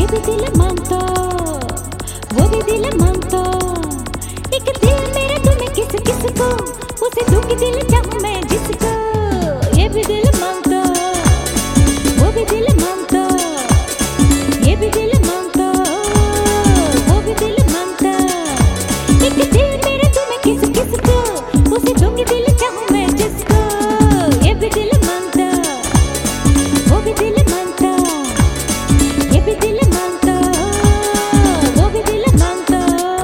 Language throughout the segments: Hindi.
भी दिल मांगता, वो भी दिल मांगता। एक दिल मेरा तुम्हें किस किस को, उसे दूंगी दिल चाहूं मैं जिसको। ये भी दिल मांगता, वो भी दिल मांगता, ये भी दिल मांगता, वो भी दिल मांगता। एक दिल मेरा तुम्हें किस किस को, उसे दूंगी दिल चाहूं मैं जिसको। ये भी दिल मांगता, वो भी दिल मांगता, ये भी दिल मांगता, वो भी दिल मांगता।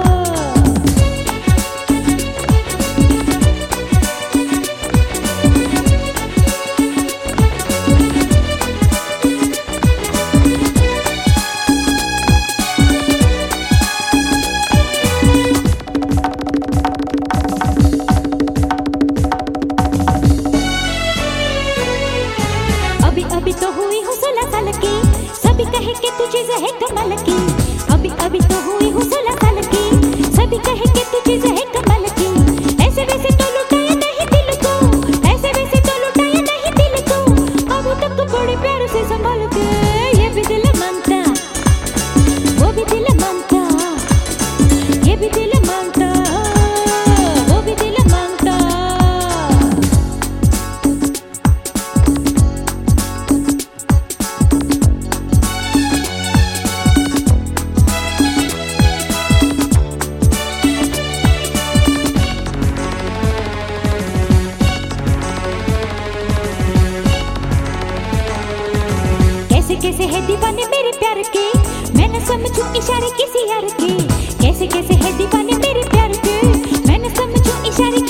अभी अभी तो हुई हूँ 16 साल की, सभी कहे कि तू चीज़ है कमाल की। अभी अभी तो हुई हूँ 16 साल की, सभी कहे कि तू चीज़ है कमाल की। ऐसे वैसे तो लुटाया नहीं दिल को, ऐसे वैसे तो लुटाया नहीं दिल को। अब तक बड़े प्यार से संभाल के, ये भी दिल मांगता, वो भी दिल मांगता, ये भी दिल मांगता, वो भी दिल मांगता। कैसे कैसे है दीवाने मेरे प्यार के, मैं न समझूं इशारे किसी यार के। कैसे कैसे है दीवाने मेरे प्यार के, मैं न समझूं इशारे